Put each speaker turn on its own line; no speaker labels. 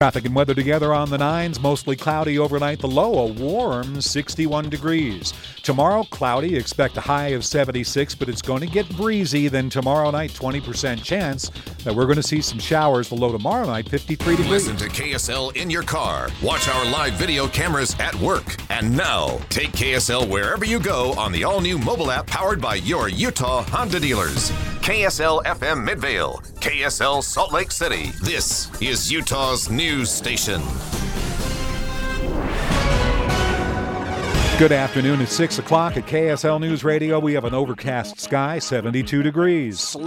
Traffic and weather together on the 9s. Mostly cloudy overnight. The low, a warm 61 degrees. Tomorrow, cloudy. Expect a high of 76, but it's going to get breezy. Then tomorrow night, 20% chance that we're going to see some showers. The low tomorrow night, 53 degrees.
Listen to KSL in your car. Watch our live video cameras at work. And now, take KSL wherever you go on the all-new mobile app powered by your Utah Honda dealers. KSL FM Midvale, KSL Salt Lake City. This is Utah's news station.
Good afternoon. It's 6 o'clock at KSL News Radio. We have an overcast sky, 72 degrees.